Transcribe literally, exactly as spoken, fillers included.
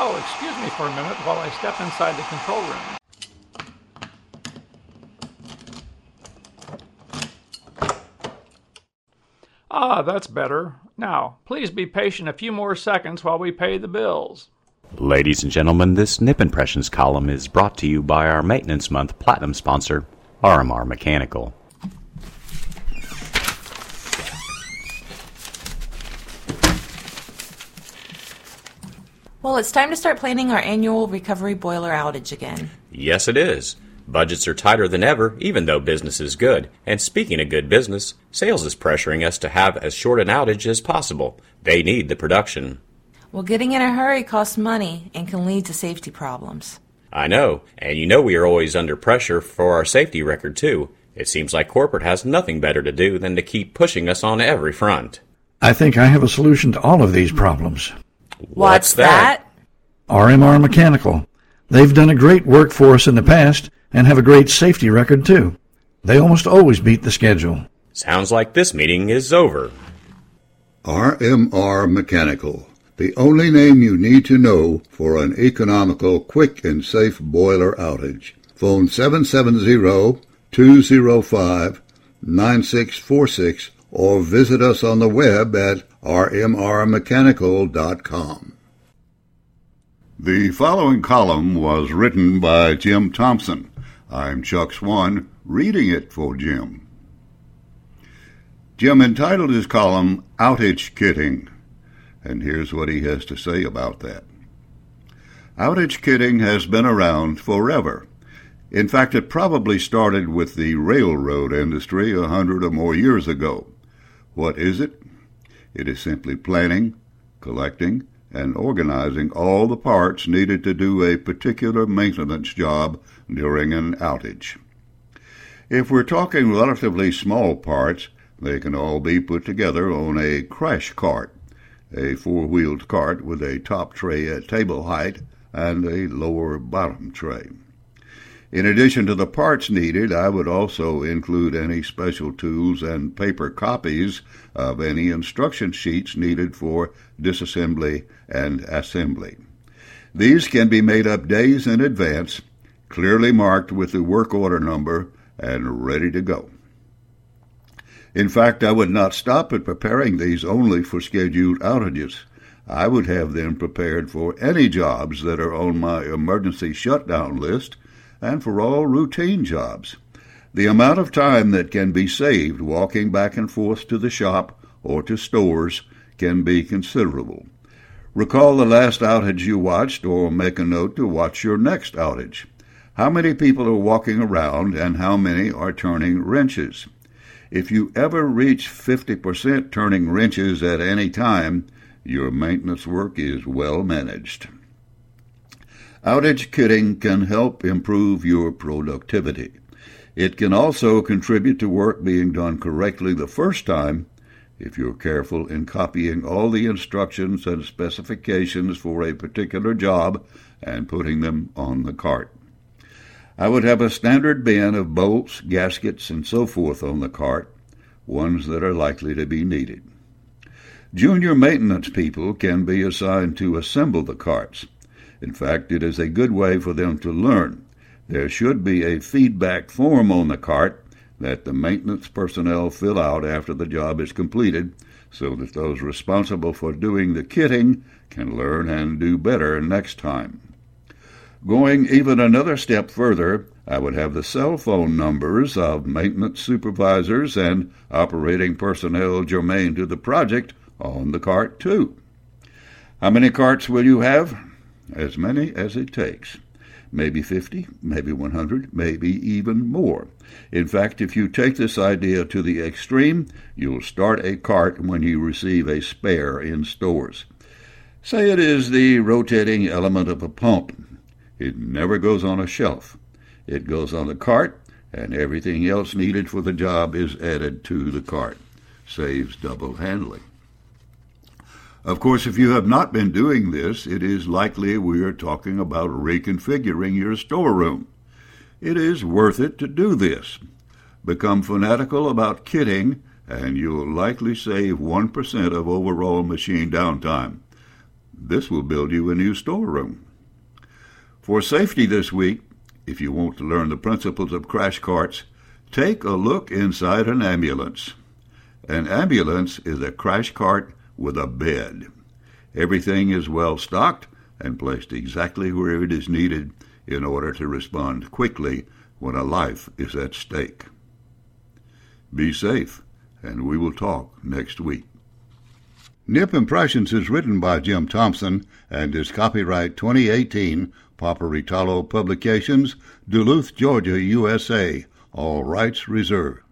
Oh, excuse me for a minute while I step inside the control room. Ah, that's better. Now, please be patient a few more seconds while we pay the bills. Ladies and gentlemen, this Nip Impressions column is brought to you by our Maintenance Month Platinum sponsor, R M R Mechanical. Well, it's time to start planning our annual recovery boiler outage again. Yes, it is. Budgets are tighter than ever, even though business is good. And speaking of good business, sales is pressuring us to have as short an outage as possible. They need the production. Well, getting in a hurry costs money and can lead to safety problems. I know, and you know we are always under pressure for our safety record, too. It seems like corporate has nothing better to do than to keep pushing us on every front. I think I have a solution to all of these problems. What's that? R M R Mechanical. They've done a great work for us in the past and have a great safety record, too. They almost always beat the schedule. Sounds like this meeting is over. R M R Mechanical, the only name you need to know for an economical, quick, and safe boiler outage. Phone seven seven zero, two zero five, nine six four six or visit us on the web at r m r mechanical dot com. The following column was written by Jim Thompson. I'm Chuck Swan, reading it for Jim. Jim entitled his column, Outage Kitting, and here's what he has to say about that. Outage kitting has been around forever. In fact, it probably started with the railroad industry a hundred or more years ago. What is it? It is simply planning, collecting, and organizing all the parts needed to do a particular maintenance job during an outage. If we're talking relatively small parts, they can all be put together on a crash cart, a four-wheeled cart with a top tray at table height and a lower bottom tray. In addition to the parts needed, I would also include any special tools and paper copies of any instruction sheets needed for disassembly and assembly. These can be made up days in advance, clearly marked with the work order number, and ready to go. In fact, I would not stop at preparing these only for scheduled outages. I would have them prepared for any jobs that are on my emergency shutdown list and for all routine jobs. The amount of time that can be saved walking back and forth to the shop or to stores can be considerable. Recall the last outage you watched, or make a note to watch your next outage. How many people are walking around and how many are turning wrenches? If you ever reach fifty percent turning wrenches at any time, your maintenance work is well managed. Outage kitting can help improve your productivity. It can also contribute to work being done correctly the first time if you're careful in copying all the instructions and specifications for a particular job and putting them on the cart. I would have a standard bin of bolts, gaskets, and so forth on the cart, ones that are likely to be needed. Junior maintenance people can be assigned to assemble the carts. In fact, it is a good way for them to learn. There should be a feedback form on the cart that the maintenance personnel fill out after the job is completed so that those responsible for doing the kitting can learn and do better next time. Going even another step further, I would have the cell phone numbers of maintenance supervisors and operating personnel germane to the project on the cart, too. How many carts will you have? As many as it takes. Maybe fifty, maybe one hundred, maybe even more. In fact, if you take this idea to the extreme, you'll start a cart when you receive a spare in stores. Say it is the rotating element of a pump. It never goes on a shelf. It goes on the cart, and everything else needed for the job is added to the cart. Saves double handling. Of course, if you have not been doing this, it is likely we are talking about reconfiguring your storeroom. It is worth it to do this. Become fanatical about kitting, and you'll likely save one percent of overall machine downtime. This will build you a new storeroom. For safety this week, if you want to learn the principles of crash carts, take a look inside an ambulance. An ambulance is a crash cart with a bed. Everything is well stocked and placed exactly where it is needed in order to respond quickly when a life is at stake. Be safe, and we will talk next week. Nip Impressions is written by Jim Thompson and is copyright twenty eighteen, Paparitalo Publications, Duluth, Georgia, U S A. All rights reserved.